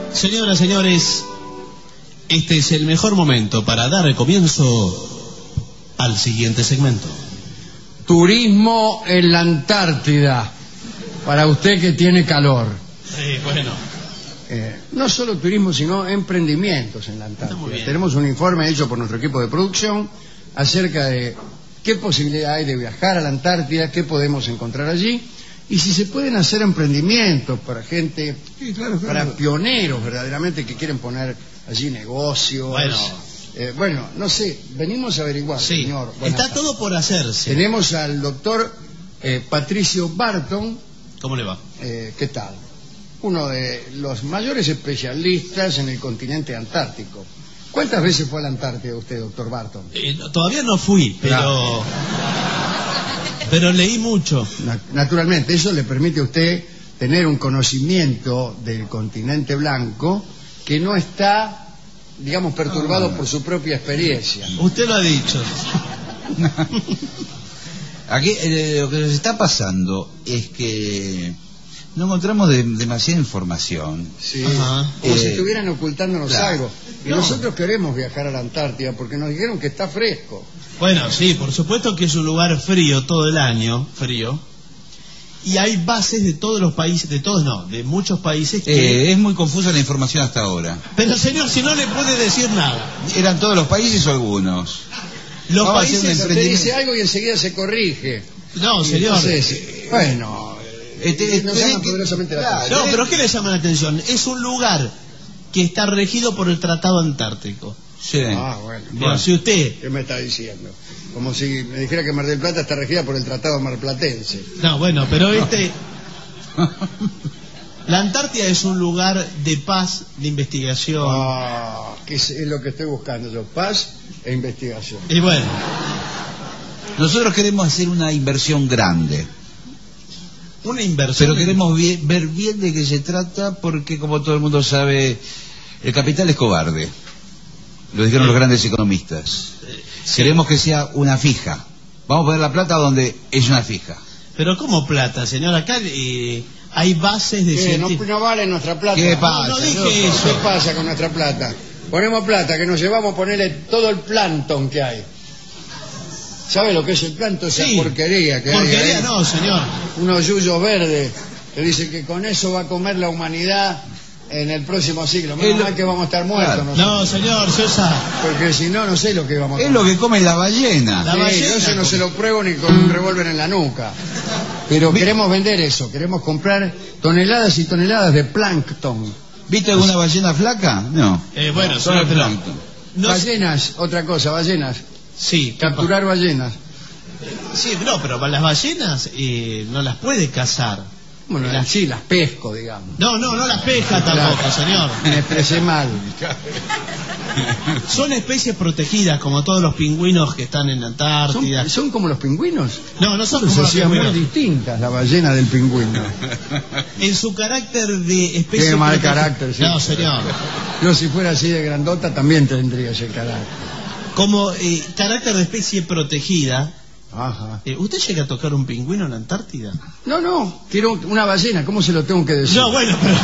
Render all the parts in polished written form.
Señoras, señores, este es el mejor momento para dar comienzo al siguiente segmento. Turismo en la Antártida, para usted que tiene calor. Bueno. No solo turismo, sino emprendimientos en la Antártida. Tenemos un informe hecho por nuestro equipo de producción acerca de qué posibilidad hay de viajar a la Antártida, qué podemos encontrar allí, y si se pueden hacer emprendimientos para gente, sí, claro. Para pioneros verdaderamente que quieren poner allí negocios. Bueno, no sé, venimos a averiguar, sí, señor. Está tardes. Todo por hacerse. Tenemos al doctor Patricio Barton. ¿Cómo le va? ¿Qué tal? Uno de los mayores especialistas en el continente antártico. ¿Cuántas veces fue a la Antártida usted, doctor Barton? Todavía no fui, pero leí mucho. Naturalmente, eso le permite a usted tener un conocimiento del continente blanco que no está, digamos, perturbado por su propia experiencia. Usted lo ha dicho. Aquí lo que nos está pasando es que no encontramos demasiada información. Sí, como si estuvieran ocultándonos algo. Y nosotros queremos viajar a la Antártida porque nos dijeron que está fresco. Bueno, sí, por supuesto que es un lugar frío todo el año, frío. Y hay bases de todos los países, de muchos países que... Es muy confusa la información hasta ahora. Pero señor, si no le puede decir nada. ¿Eran todos los países o algunos? Los países, usted dice algo y enseguida se corrige. No, señor. Entonces, bueno... nos llama poderosamente la atención. No, pero ¿qué le llama la atención? Es un lugar que está regido por el Tratado Antártico. Sí. Bueno, si usted... ¿Qué me está diciendo? Como si me dijera que Mar del Plata está regida por el Tratado Marplatense. No, bueno, pero la Antártida es un lugar de paz, de investigación. Que es lo que estoy buscando yo, paz e investigación. Y bueno, nosotros queremos hacer una inversión grande. Una inversión. Pero queremos ver bien de qué se trata, porque como todo el mundo sabe, el capital es cobarde. Lo dijeron los grandes economistas. Queremos que sea una fija. Vamos a poner la plata donde es una fija. Pero ¿cómo plata, señor? Acá hay bases de... No vale nuestra plata. ¿Qué pasa? No dije eso. ¿Qué pasa con nuestra plata? Ponemos plata, que nos llevamos a ponerle todo el plancton que hay. ¿Sabe lo que es el plancton? Esa porquería que hay. Porquería no, señor. Unos yuyos verdes que dicen que con eso va a comer la humanidad en el próximo siglo. Menos mal que vamos a estar muertos. Claro. No, señor, Sosa. Porque si no, no sé lo que vamos a comer. Es lo que come la ballena. La ballena. Yo eso no se lo pruebo ni con un revólver en la nuca. Pero queremos vender eso. Queremos comprar toneladas y toneladas de plancton. ¿Viste alguna ballena flaca? No. Bueno, solo el plancton. Ballenas, otra cosa, ballenas. Sí. Capturar ballenas. Sí, no, pero las ballenas no las puede cazar. Bueno, sí, las pesco, digamos. No las pesca tampoco, señor. Me expresé mal. Son especies protegidas, como todos los pingüinos que están en la Antártida. ¿Son como los pingüinos? No son como los pingüinos. Muy distintas la ballena del pingüino. En su carácter de especie... Qué mal carácter, sí. No, señor. Yo si fuera así de grandota también tendría ese carácter. Como carácter de especie protegida... Ajá. ¿Usted llega a tocar un pingüino en la Antártida? No, quiero una ballena, ¿cómo se lo tengo que decir? No, bueno, pero...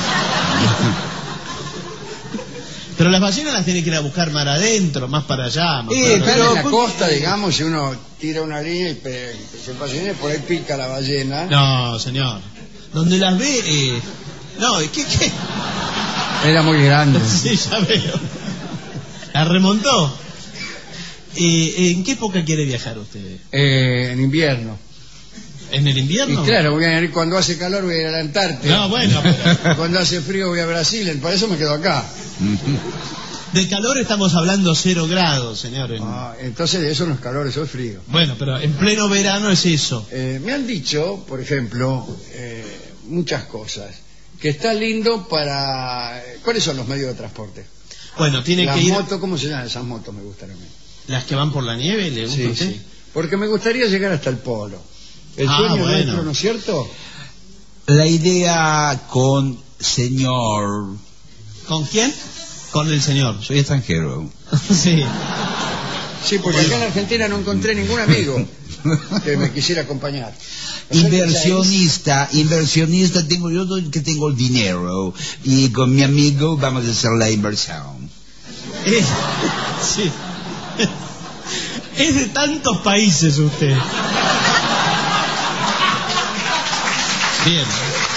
Pero las ballenas las tiene que ir a buscar mar adentro, más para allá. Pero en la costa, digamos, si uno tira una línea y se ballena, por ahí pica la ballena. No, señor. Donde las ve... No, ¿qué? Era muy grande. Sí, ya veo. La remontó. ¿En qué época quiere viajar usted? En invierno. ¿En el invierno? Y claro, cuando hace calor voy a ir a la Antártida. No, bueno. Pero... Cuando hace frío voy a Brasil, para eso me quedo acá. De calor estamos hablando 0 grados, señor. Entonces eso no es calor, eso es frío. Bueno, pero en pleno verano es eso. Me han dicho, por ejemplo, muchas cosas. Que está lindo para... ¿Cuáles son los medios de transporte? Bueno, tiene que ir... Las motos, ¿cómo se llaman esas motos? Me gustan a mí. ¿Las que van por la nieve? ¿Le gusta a usted? Sí. Porque me gustaría llegar hasta el polo. El sueño nuestro, ¿no es cierto? La idea con señor... ¿Con quién? Con el señor. Soy extranjero. Sí. Sí, porque acá en Argentina no encontré ningún amigo. que me quisiera acompañar. Inversionista, tengo yo que tengo el dinero y con mi amigo vamos a hacer la inversión. Sí. Es de tantos países usted. Bien.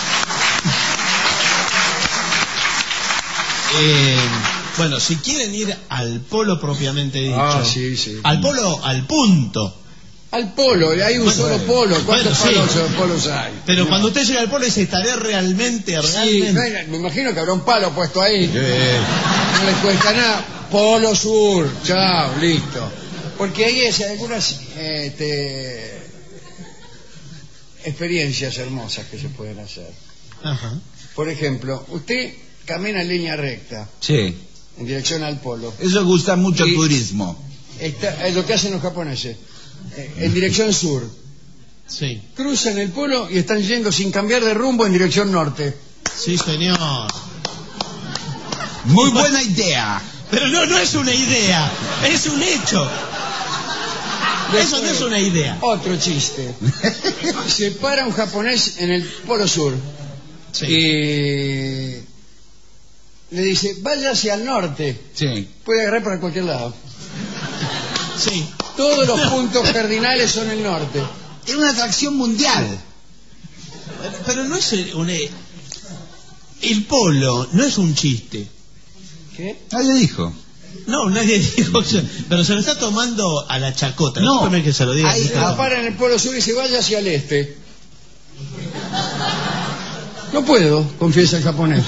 Bueno, si quieren ir al polo propiamente dicho. Sí. Al polo, al punto. Al polo, hay un solo polo. ¿Cuántos polos hay? Pero cuando usted llega al polo dice, estaré realmente. Sí, me imagino que habrá un palo puesto ahí. No les cuesta nada. Polo Sur, chao, listo. Porque hay algunas experiencias hermosas que se pueden hacer. Ajá. Por ejemplo, usted camina en línea recta. Sí. En dirección al polo. Eso gusta mucho al turismo. Es lo que hacen los japoneses. En dirección sur. Sí. Cruzan el polo y están yendo sin cambiar de rumbo en dirección norte. Sí, señor. Muy buena idea. Pero no es una idea, es un hecho. Eso no es una idea. Otro chiste. Se para un japonés en el polo sur. Sí. Y le dice, vaya hacia el norte. Sí. Puede agarrar para cualquier lado. Sí. Todos los puntos cardinales son el norte. Es una atracción mundial. Pero no es el polo no es un chiste. ¿Qué? Nadie dijo. No, nadie dijo eso. Pero se lo está tomando a la chacota. No. Que se lo diga. Ahí Se para en el polo sur y se vaya hacia el este. No puedo, confiesa el japonés.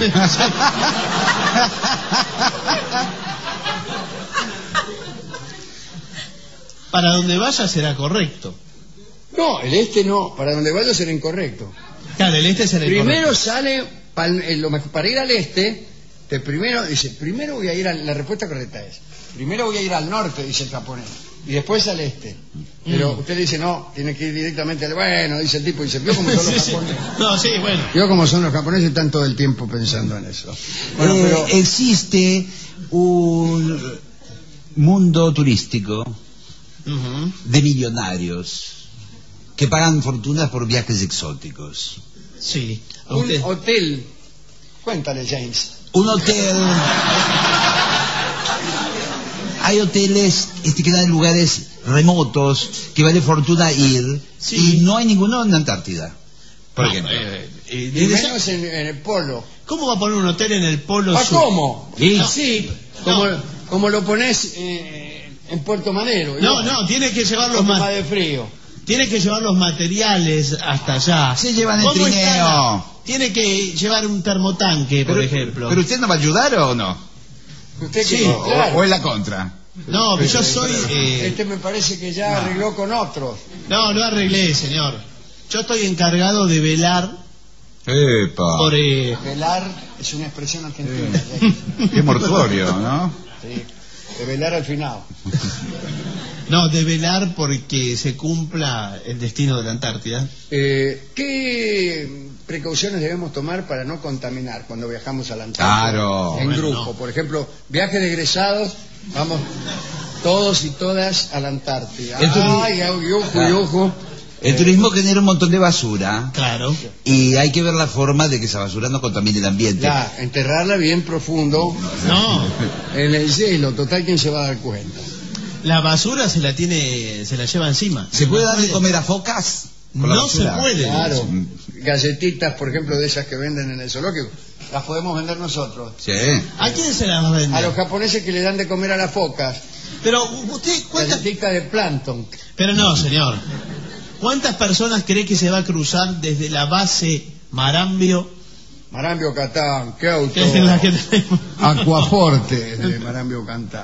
Para donde vaya será correcto. No, el este no. Para donde vaya será incorrecto. Claro, el este será Primero incorrecto. sale, para ir al este, primero voy a ir la respuesta correcta es, primero voy a ir al norte, dice el japonés, y después al este. Pero usted dice, no, tiene que ir directamente al... Bueno, dice el tipo, dice, vio cómo son los japoneses. No, sí, bueno. Vio cómo son los japoneses, están todo el tiempo pensando en eso. Bueno, pero... Existe un mundo turístico de millonarios que pagan fortunas por viajes exóticos. Sí. Un hotel, cuéntale, James. Un hotel. Hay hoteles que dan en lugares remotos que vale fortuna ir, sí. Y no hay ninguno en la Antártida, por ejemplo. Y menos en el polo. ¿Cómo va a poner un hotel en el polo sur? ¿Cómo? ¿Sí? Sí, como lo pones en Puerto Madero. No, tiene que llevar los más de frío. Tiene que llevar los materiales hasta allá. Se llevan el trineo. Tiene que llevar un termotanque, por ejemplo. ¿Pero usted no va a ayudar o no? ¿Usted sí, qué? Claro. ¿O es la contra? No, pero yo soy... Este me parece que ya arregló con otros. No arreglé, señor. Yo estoy encargado de velar ¡Epa! por... Velar es una expresión argentina. Qué mortuorio, ¿no? Sí, de velar al final. No, de velar porque se cumpla el destino de la Antártida. ¿Qué precauciones debemos tomar para no contaminar cuando viajamos a la Antártida? Claro. En Bueno, grupo. no. Por ejemplo, viajes de egresados, vamos todos y todas a la Antártida. Ay, ojo. El turismo genera un montón de basura. Claro. Y hay que ver la forma de que esa basura no contamine el ambiente. Ya, enterrarla bien profundo No, en el hielo. Total, ¿quién se va a dar cuenta? la basura se la lleva encima. ¿Se puede dar de comer a focas? con la No se basura? puede. Claro. Galletitas, por ejemplo, de esas que venden en el zoológico, las podemos vender nosotros. Sí. ¿A quién se las va a A vender? los japoneses que le dan de comer a las focas. Pero usted, Galletitas de plancton. Pero no, señor. ¿Cuántas personas cree que se va a cruzar desde la base Marambio? Marambio Catán, qué auto. Que es la que tenemos. Aquaforte de Marambio Catán.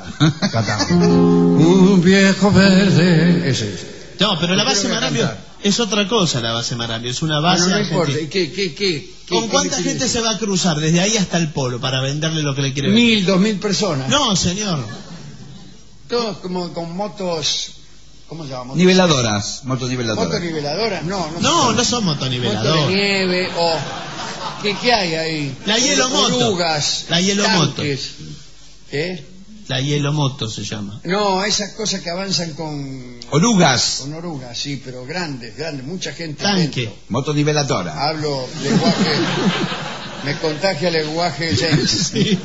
Un viejo verde. Ese es. No, pero la Yo base quiero Marambio cantar. es otra cosa, la base Marambio. Es una base Bueno, no importa. argentina. ¿Y qué? ¿Con cuánta gente se va a cruzar desde ahí hasta el polo para venderle lo que le quiere vender? 1.000, 2.000 personas. No, señor. Todos como con motos. ¿Cómo se llama? Niveladoras, motoniveladoras. Motoniveladoras, no. No son Moto de motoniveladoras. nieve o... ¿Qué hay ahí? La hielomoto. Orugas. La hielomoto. Tanques. ¿Qué? La hielomoto se llama. No, esas cosas que avanzan con... Orugas. Con orugas, sí, pero grandes, mucha gente Tanque. dentro. Motoniveladora. Hablo lenguaje... me contagia el lenguaje James. Sí.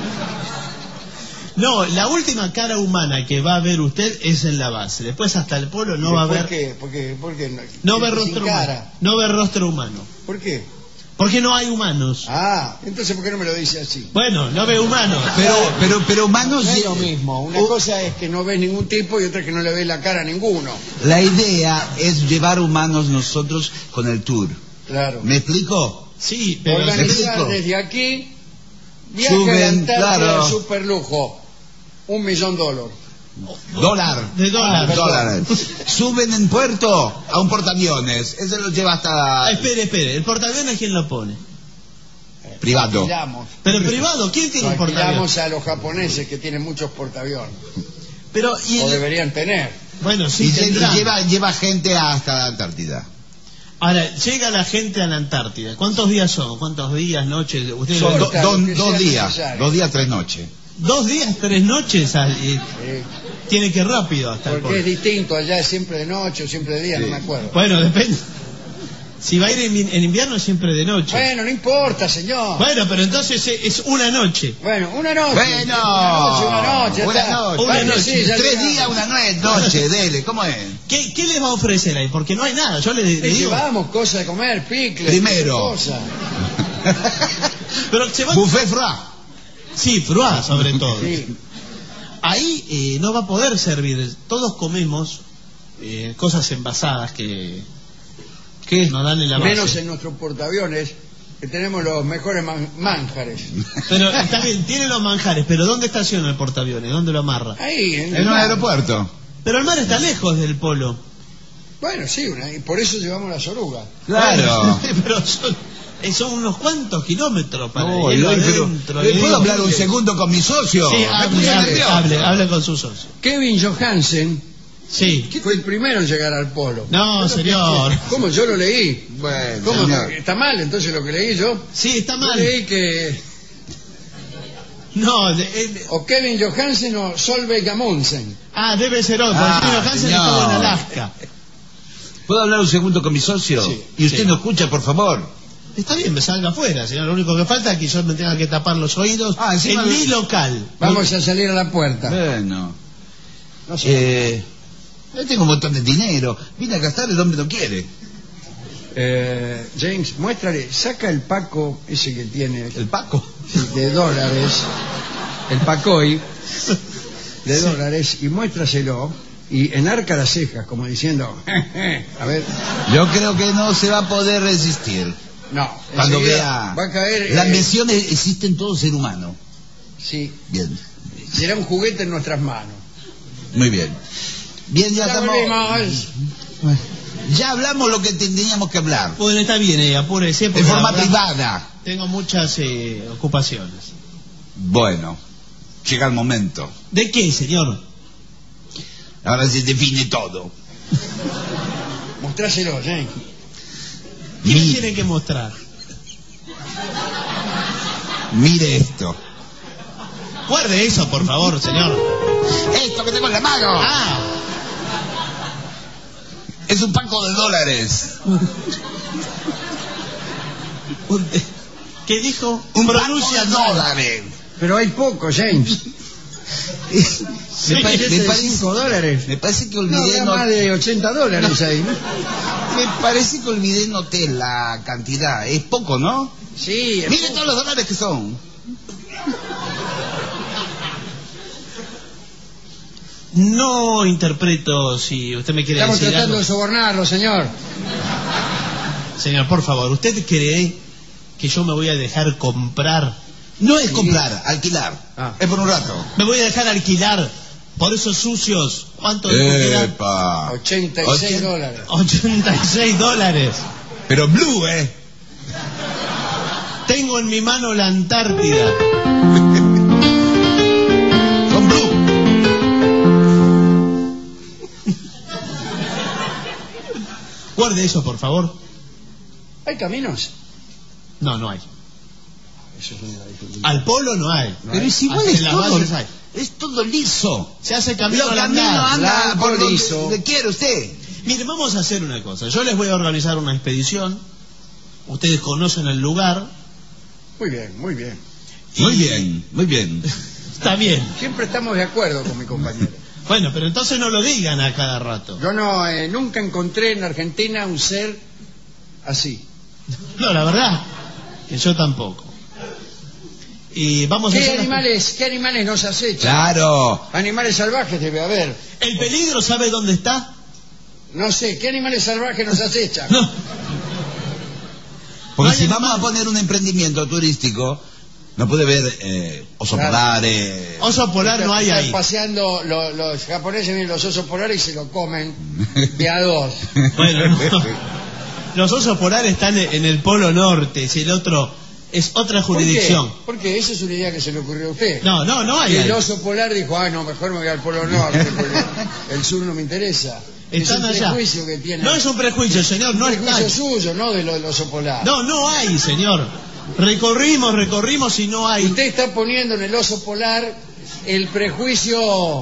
No, la última cara humana que va a ver usted es en la base. Después hasta el polo no va a ver... ¿Por qué? No ve rostro humano. No ve rostro humano. ¿Por qué? Porque no hay humanos. Ah, entonces ¿por qué no me lo dice así? Bueno, no ve humanos. Pero humanos... No es lo mismo. Una cosa es que no ves ningún tipo y otra es que no le ves la cara a ninguno. La idea es llevar humanos nosotros con el tour. Claro. ¿Me explico? Sí, pero... Organizar desde aquí viaje Suben, a la Antártida claro. de superlujo. $1 millón. Dólar. De dólar. Dólares. Suben en puerto a un portaaviones. Ese lo lleva hasta... Espere. ¿El portaaviones quién lo pone? Privado. Alquilamos. Pero privado, ¿quién tiene un Alquilamos portaaviones? a los japoneses que tienen muchos portaaviones. Pero, y O el... deberían tener. Bueno, sí, Y tendrán. lleva gente hasta la Antártida. Ahora, llega la gente a la Antártida. ¿Cuántos días son? ¿Cuántos días, noches? Ustedes Son lo- Claro, que dos sea días. necesario. 2 días, 3 noches. 2 días, 3 noches. Tiene que ir rápido hasta el Porque es polo. distinto, allá es siempre de noche o siempre de día, Sí. no me acuerdo. Bueno, depende. Si va a ir en invierno es siempre de noche. Bueno, no importa, señor. Bueno, pero entonces es una noche. Bueno, una noche. Bueno, Una noche. una está. noche. Una Bueno, noche. sí, ya 3 llegamos. días, una noche, dele, ¿cómo es? ¿Qué les va a ofrecer ahí? Porque no hay nada. Yo le Le digo. llevamos cosas de comer, picles. Primero. Cosas. Pero se va. Buffet froid. Sí, froid sobre todo. Sí. Ahí no va a poder servir. Todos comemos cosas envasadas que nos dan en la base. Menos en nuestros portaaviones, que tenemos los mejores manjares. Pero está bien, tiene los manjares, pero ¿dónde estaciona el portaaviones? ¿Dónde lo amarra? Ahí, en En el un mar. aeropuerto. Pero el mar está lejos del polo. Bueno, sí, y por eso llevamos las orugas. Claro. Pero son unos cuantos kilómetros para No, ir pero adentro. ¿puedo hablar un segundo con mi socio? Sí, Me puse nervioso. hable con su socio. Kevin Johansen Sí. fue el primero en llegar al polo. No, señor. ¿Cómo? Yo lo leí. Bueno, ¿Cómo? señor. ¿Está mal entonces lo que leí yo? Sí, está Yo mal. leí que No, o Kevin Johansen o Solveig Amundsen. debe ser otro. Ah, El tío Hansen señor. estuvo en Alaska. ¿Puedo hablar un segundo con mi socio? Sí, Y usted sí. no escucha, por favor. Está bien, me salga afuera, señor. Lo único que falta es que yo me tenga que tapar los oídos encima en mi local. Vamos a salir a la puerta. Bueno. No sé. Yo tengo un montón de dinero. Vine a gastar, el hombre no quiere. James, muéstrale, saca el paco ese que tiene ¿El Paco? de dólares, el pacoy de dólares, y muéstraselo y enarca las cejas como diciendo, a ver, Yo creo que no se va a poder resistir. no, Cuando enseguida vea... va a caer, La ambición existe en todo ser humano. sí, Bien. será un juguete en nuestras manos. Muy bien. Bien, ya Ya estamos... volvimos. Ya hablamos lo que teníamos que hablar. Bueno, está bien, apúrese. De porque forma la verdad, privada. tengo muchas ocupaciones. Bueno, llega el momento. ¿De qué, señor? Ahora se define todo. Mostráselo, James. ¿Qué le Mi- tiene que mostrar? Mire esto. Guarde eso, por favor, señor. Esto que tengo en la mano. Ah, Es un paco de dólares. ¿qué dijo? Un Pronuncia paco de mal. dólares. Pero hay poco, James. Sí, me, ¿Billete me de parece, 5 dólares? me parece que No, olvidé habrá más de 80 dólares ahí. me parece que olvidé noté la cantidad. Es poco, ¿no? Sí, es Mire poco. todos los dólares que son. No interpreto si usted me quiere Estamos decir tratando algo. de sobornarlo, señor. Señor, por favor, ¿usted cree que yo me voy a dejar comprar? No es comprar, alquilar. Ah. Es por un rato. ¿Me voy a dejar alquilar por esos sucios? ¿Cuánto dijo que era? Epa. 86 dólares. 86 dólares. Pero blue, ¿eh? Tengo en mi mano la Antártida. Con blue. Guarde eso, por favor. ¿Hay caminos? No, no hay. Eso es una dificultad. Al polo no hay. Pero es igual En es las todo. bases hay. Es todo liso. Se hace camino Los al caminos andar. andan por liso. donde quiere usted. Mire, vamos a hacer una cosa. Yo les voy a organizar una expedición. Ustedes conocen el lugar. Muy bien, muy bien. Muy bien, muy bien. Está bien. Siempre estamos de acuerdo con mi compañero. Bueno, pero entonces no lo digan a cada rato. Yo nunca encontré en Argentina un ser así. No, la verdad, que yo tampoco. Y vamos a ¿Qué hacer animales nos acechan? Claro. Animales salvajes debe haber. ¿El peligro sabe dónde está? No sé, ¿qué animales salvajes nos acechan? No. Porque No hay si vamos a animal. poner un emprendimiento turístico, no puede ver oso Claro. polares. Oso polar no hay Están ahí. paseando los japoneses, vienen los osos polares y se lo comen de a dos. Bueno, no. Los osos polares están en el Polo Norte, si el otro es otra jurisdicción. ¿Por qué? Esa es una idea que se le ocurrió a usted. No hay Y el ahí. oso polar dijo, no, mejor me voy al Polo Norte, porque el sur no me interesa. Están es un allá. prejuicio que tiene. No es un prejuicio, señor, no un está. prejuicio suyo, no del oso polar. No hay, señor. Recorrimos y no hay. Usted está poniendo en el oso polar el prejuicio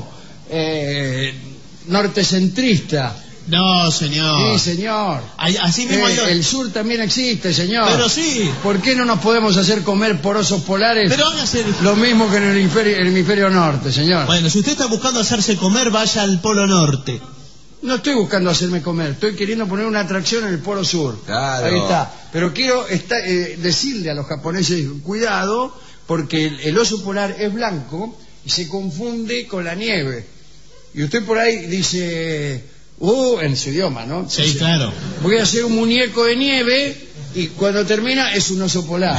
nortecentrista. No, señor. Sí, señor. Así mismo hay... El sur también existe, señor. Pero sí. ¿Por qué no nos podemos hacer comer por osos polares? Pero hágase... Lo mismo que en el hemisferio norte, señor. Bueno, si usted está buscando hacerse comer, vaya al Polo Norte. No estoy buscando hacerme comer, estoy queriendo poner una atracción en el Polo Sur. Claro. Ahí está. Pero quiero decirle a los japoneses, cuidado, porque el oso polar es blanco y se confunde con la nieve. Y usted por ahí dice, en su idioma, ¿no? Sí, Dice, claro. voy a hacer un muñeco de nieve y cuando termina es un oso polar.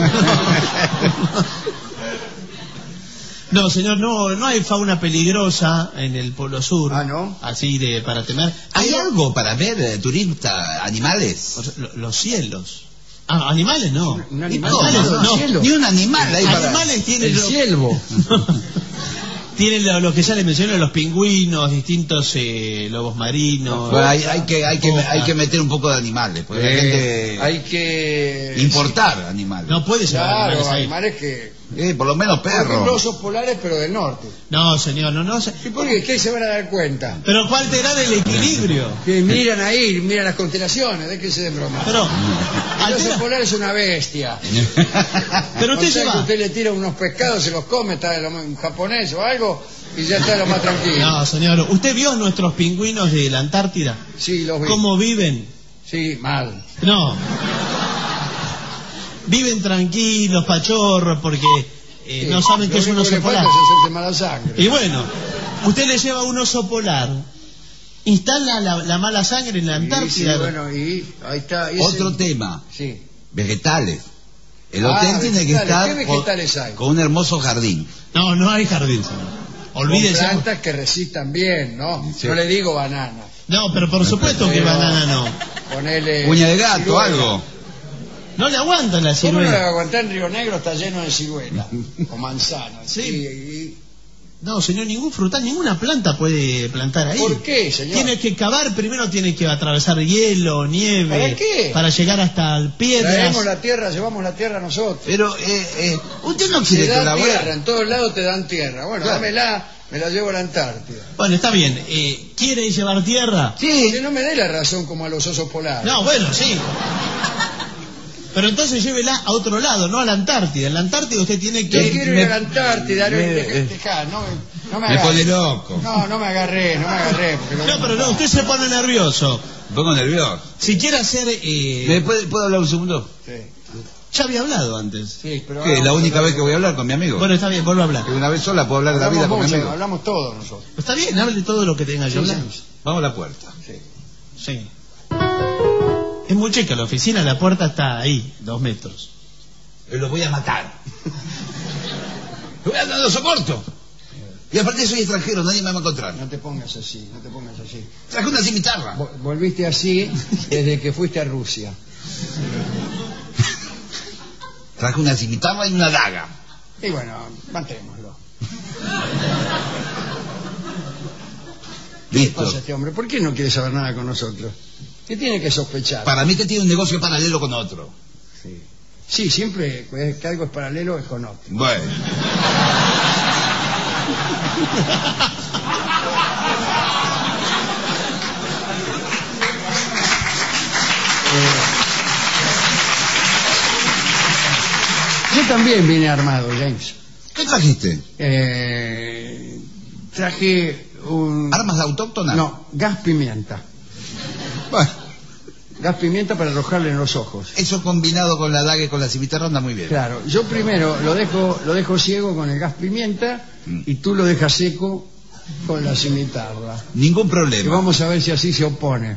No, señor, no hay fauna peligrosa en el Polo Sur. Ah, ¿no? Así para temer. ¿Hay Pero- algo para ver, turista, animales? Los cielos. Animales no. Un animal. No, Animales, no, no. cielo. Ni un animal ahí para... Animales tienen El ciervo. tienen lo que ya les mencioné, los pingüinos, distintos lobos marinos. Bueno, hay que focas. meter un poco de animales, porque la gente... Hay que importar animales. No puede llevar Claro, animales ahí. animales que... Por lo menos Por ejemplo, perros. osos polares, pero del norte. No, señor, no. ¿Y por qué? ¿Qué se van a dar cuenta? Pero ¿cuál alterar el equilibrio? Que miran ahí, miran las constelaciones, déjense de broma. Pero, El oso altera- polar es una bestia. pero O usted sea que lleva... usted le tira unos pescados, se los come, está un japonés o algo, y ya está lo más tranquilo. No, señor, ¿usted vio nuestros pingüinos de la Antártida? Sí, los vi. ¿Cómo viven? Sí, mal. No. Viven tranquilos, pachorros, porque no saben que es un Lo único oso que le polar. falta es hacerse mala sangre. Y bueno, usted le lleva un oso polar, instala la mala sangre en la Sí, Antártida. bueno, y ahí está. y Otro ese- tema, Sí. vegetales. El hotel tiene que vegetales. estar ¿Qué vegetales hay? con un hermoso jardín. No hay jardín, señor. Con Olvídese. plantas que resistan bien, ¿no? Sí. No le digo banana. No, pero por supuesto que Pero banana no. Ponele Uña de gato, ciruela. algo. No le aguantan la ¿Cómo no le va a ciruela. aguantar? En Río Negro está lleno de ciruela o manzanas. Sí. Y- No, señor, ningún frutal, ninguna planta puede plantar ahí. ¿Por qué, señor? Tiene que cavar, primero tiene que atravesar hielo, nieve. ¿Para qué? Para llegar hasta piedras. Traemos la tierra, llevamos la tierra nosotros. Pero usted no Se quiere da colaborar. tierra, en todos lados te dan tierra. Bueno, Claro. dámela, me la llevo a la Antártida. Bueno, está bien. ¿Quiere llevar tierra? Sí. Que no me dé la razón como a los osos polares. No, bueno, sí. Pero entonces llévela a otro lado, no a la Antártida. En la Antártida usted tiene Yo que... quiero ir a la Antártida, no me Me pone agarre. loco. No me agarré, porque No, pero no, usted se pone nervioso. Me pongo nervioso. Si quiere hacer... ¿Puedo hablar un segundo? Sí, Ya había hablado antes. sí, pero... ¿Qué? ¿La única vez que voy a hablar con mi amigo? Bueno, está bien, vuelvo a hablar. Que una vez sola puedo hablar de la vida con mi amigo. Hablamos todos nosotros. Está bien, hable todo lo que tenga que Sí, hablar. sí. Vamos a la puerta. Sí. Sí. Es muy chica la oficina, la puerta está ahí, 2 metros. Los voy a matar. No soporto. Y aparte soy extranjero, nadie me va a encontrar. No te pongas así, no te pongas así. Traje una cimitarra. Volviste así desde que fuiste a Rusia. Traje una cimitarra y una daga. Y bueno, matémoslo. ¿Qué Listo. pasa este hombre? ¿Por qué no quiere saber nada con nosotros? ¿Qué tiene que sospechar? Para mí que tiene un negocio paralelo con otro. Sí, siempre que algo es paralelo es con otro. Bueno. Yo también vine armado, James. ¿Qué trajiste? Traje un... ¿Armas autóctonas? No, gas pimienta. Bueno, Gas pimienta para arrojarle en los ojos. eso combinado con la daga y con la cimitarra anda muy bien. Claro, yo primero lo dejo ciego con el gas pimienta y tú lo dejas seco con la cimitarra. Ningún Y problema. vamos a ver si así se opone.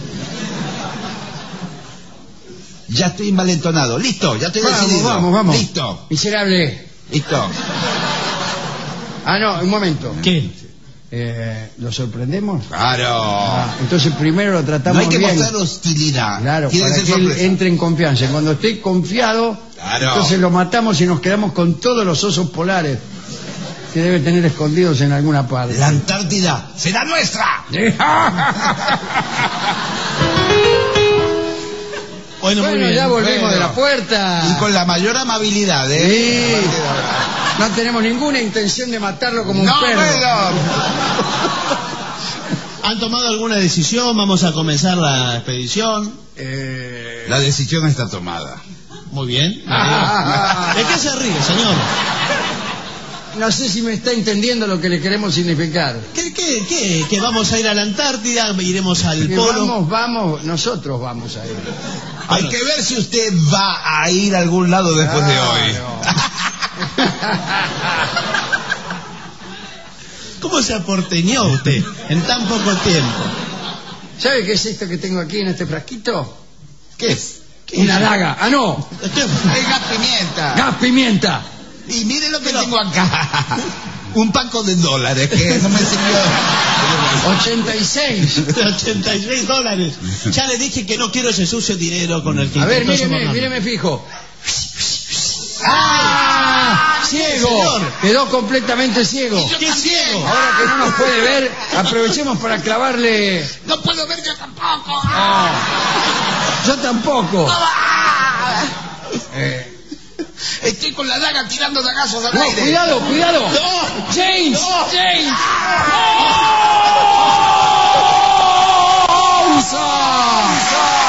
Ya estoy envalentonado. Listo, ya estoy decidido. Vamos. Listo. Miserable. Listo. Ah, no, un momento. ¿Qué? ¿Lo sorprendemos? Claro. Entonces primero lo tratamos No hay que bien. mostrar hostilidad. Claro, Tiene para que que ser él sorpresa. entre en confianza. Y cuando esté confiado, Claro. entonces lo matamos y nos quedamos con todos los osos polares que debe tener escondidos en alguna parte. La Antártida será nuestra. Bueno, muy Bueno, bien. ya volvimos Bueno. de la puerta. Y con la mayor amabilidad, ¿eh? Sí. No tenemos ninguna intención de matarlo como No, un perro. bueno. ¿Han tomado alguna decisión? ¿Vamos a comenzar la expedición? La decisión está tomada. Muy bien. ¿De qué se ríe, señor? No sé si me está entendiendo lo que le queremos significar. ¿Qué? ¿Que vamos a ir a la Antártida? ¿Iremos al Que polo? vamos, nosotros vamos a ir. Hay que ver si usted va a ir a algún lado después de hoy. ¿Cómo se aporteñó usted en tan poco tiempo? ¿Sabe qué es esto que tengo aquí en este frasquito? ¿Qué es? Una daga. Ah, no. Es gas pimienta. Gas pimienta. Y mire lo que tengo acá. Un paco de dólares que no me sirvió. 86. De $86. Ya le dije que no quiero ese sucio dinero con el que A ver, intentó sobornarme. míreme fijo. ¡Ah! ¡Ciego! Señor. Quedó completamente ciego. ¡Qué ciego! Ahora que no nos puede ver, aprovechemos para clavarle... No puedo ver yo tampoco. Yo tampoco. Estoy con la daga tirando dagazos al No, aire. cuidado. No. James. James. ¡Pausa!